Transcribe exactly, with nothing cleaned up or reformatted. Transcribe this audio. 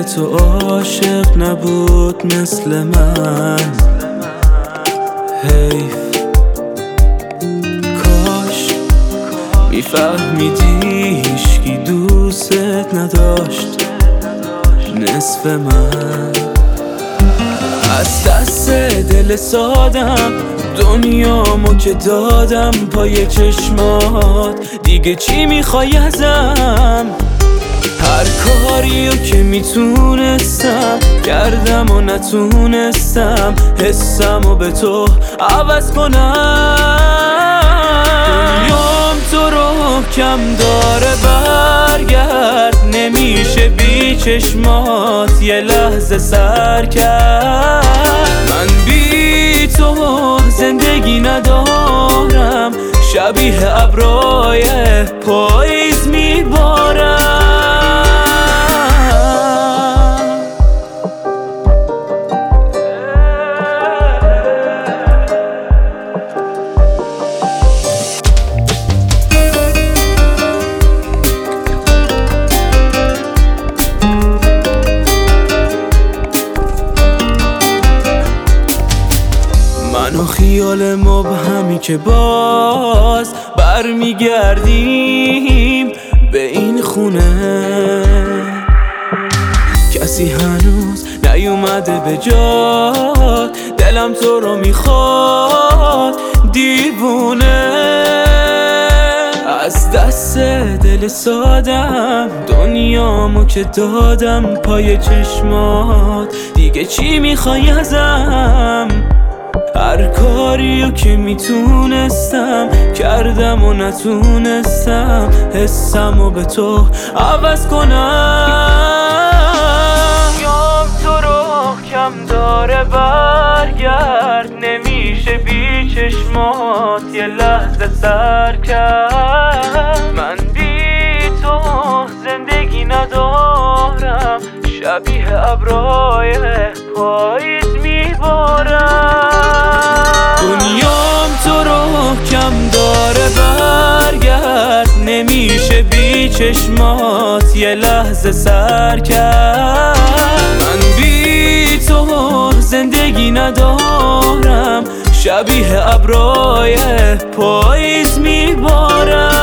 تو عاشق نبود مثل من. حیف کاش میفهمیدی هیچکی دوست نداشت نصف من. از دست دل سادم دنیامو که دادم پای چشمات، دیگه چی میخوای ازم؟ هر کاریو که میتونستم کردم و نتونستم حسمو به تو عوض کنم. دنیام تو رو کم داره برگرد، نمیشه بی چشمات یه لحظه سر کرد. من بی تو زندگی ندارم، شبیه ابرای پاییز میبارم. من و خیال مبهمی که باز برمیگردیم به این خونه، کسی هنوز نیومده به جات، دلم تو رو میخواد دیوونه. از دست دل سادم دنیامو که دادم پای چشمات، دیگه چی میخوای ازم؟ هر کاریو که میتونستم کردم و نتونستم حسمو به تو عوض کنم. یام تو رو کم داره برگرد، نمیشه بی چشمات یه لحظه سر کرد. من بی تو زندگی ندارم، شبیه ابرای پاییز میبارم. دنیام تو رو کم داره برگرد، نمیشه بی چشمات یه لحظه سر کرد. من بی تو زندگی ندارم، شبیه ابرای پاییز میبارم.